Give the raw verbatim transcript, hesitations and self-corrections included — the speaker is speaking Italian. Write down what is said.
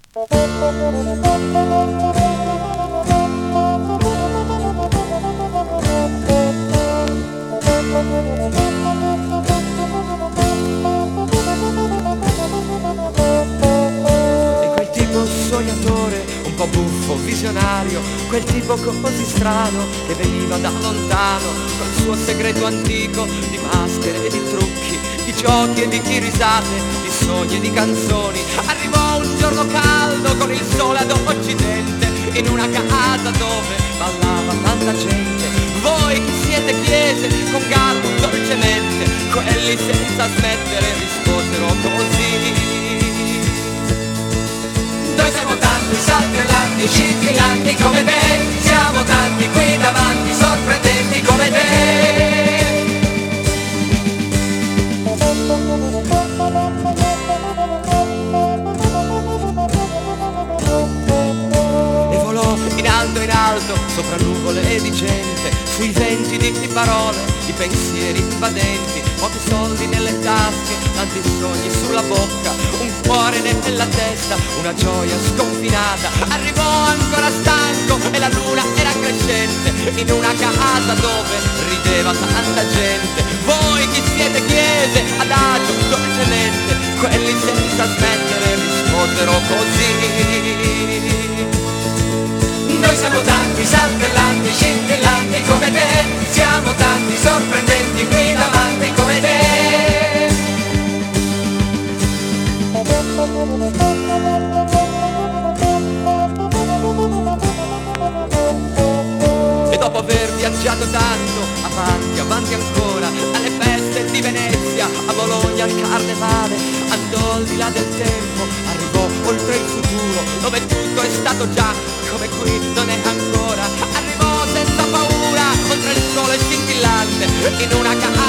Sognatore, un po' buffo, visionario, quel tipo così strano che veniva da lontano col suo segreto antico di maschere e di trucchi, di giochi e di risate, di sogni e di canzoni. Arrivò un giorno caldo con il sole ad occidente in una casa dove ballava tanta gente. Voi chi siete chiese con garbo dolcemente, quelli senza smettere risposero così. Noi siamo tanti, saltellanti, scintillanti come te. Siamo tanti qui davanti, sorprendenti come te. E volò in alto in alto, sopra nuvole di gente, sui venti di parole, di pensieri invadenti, pochi soldi nelle tasche, tanti sogni sulla bocca, un cuore nella testa, una gioia sconfinata. Arrivò ancora stanco e la luna era crescente in una casa dove rideva tanta gente. Voi chi siete chiese adagio dolcemente, quelli senza smettere risposero così. Noi siamo tanti, saltellanti, scintillanti come te. Siamo tanti, sorprendenti qui davanti come te. E dopo aver viaggiato tanto, avanti, avanti ancora, alle feste di Venezia, a Bologna al carnevale, andò al di là del tempo, arrivò oltre il futuro, dove tutto è stato già come qui non è ancora. Arrivò senza paura, oltre il sole scintillante, in una casa